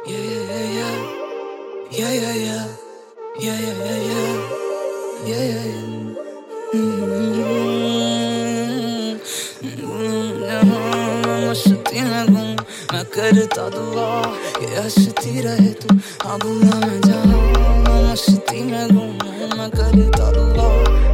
Yeah, yeah, yeah, yeah, yeah, yeah, yeah, yeah, yeah, yeah, yeah, yeah, yeah. मस्ती में गुम मैं करता दुआ ये हंसती रहे तू हाँ भूला मैं जहाँ मस्ती में गुम मैं करता दुआ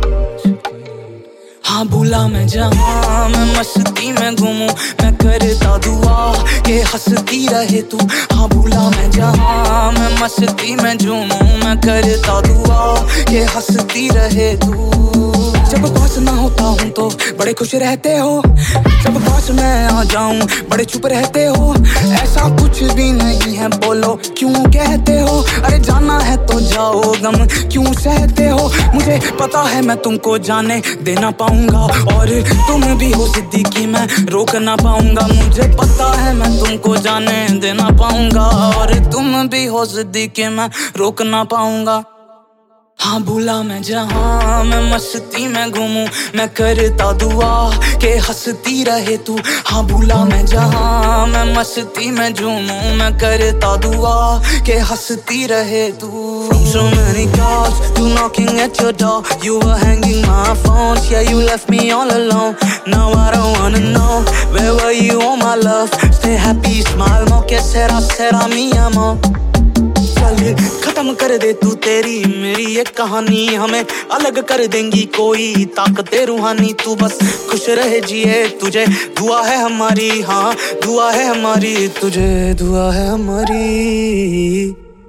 हाँ भूला मैं जहाँ मैं मस्ती में घूमूं मैं करता दुआ ये हंसती रहे तू हाँ भूला मैं जहाँ मैं मस्ती में झूमूं मैं करता दुआ ये हंसती रहे तू जब पास ना होता हूँ तो बड़े खुश रहते हो जब पास मैं आ जाऊं बड़े चुप रहते हो ऐसा कुछ भी नहीं है बोलो क्यों कहते हो अरे जाना है तो जाओ गम क्यों सहते हो मुझे पता है मैं तुमको जाने देना पाऊंगा और तुम भी हो सिद्दीकी मैं रोक ना पाऊंगा मुझे पता है मैं तुमको जाने देना पाऊंगा और तुम भी हो सिद्दीकी मैं रोक ना पाऊंगा हाँ भूला मैं जहाँ मैं मस्ती में घूमूं मैं करता दुआ के हंसती रहे तू हाँ भूला मैं जहाँ मैं मस्ती में झूमूं मैं करता दुआ के हंसती रहे तू From so many calls to knocking at your door You were hanging my phone Yeah you left me all alone Now I don't wanna know Where were you all my love Stay happy smile mo que será mi amor खत्म कर दे तू तेरी मेरी ये कहानी हमें अलग कर देंगी कोई ताकतें रूहानी तू बस खुश रहे जिए तुझे दुआ है हमारी हाँ दुआ है हमारी तुझे दुआ है हमारी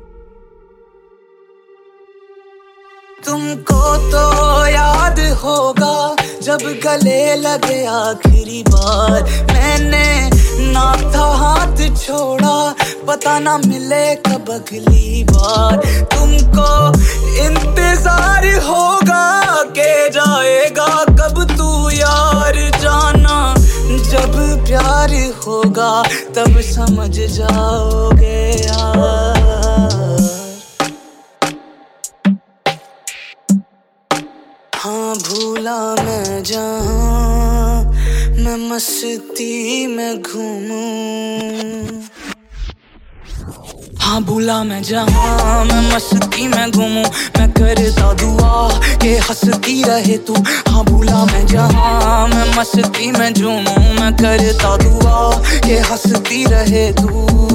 तुमको तो याद होगा जब गले लगे आखिरी बार मैंने ना था हाथ छोड़ा पता ना मिले कब अगली बार तुमको इंतजार होगा के जाएगा कब तू यार जाना जब प्यार होगा तब समझ जाओगे यार हाँ भूला मैं जहाँ मैं मस्ती में घूमूं हाँ भूला मैं जहाँ मैं मस्ती में घूमूं मैं करता दुआ के हंसती रहे तू हाँ भूला मैं जहाँ मैं मस्ती में झूमूं मैं करता दुआ के हंसती रहे तू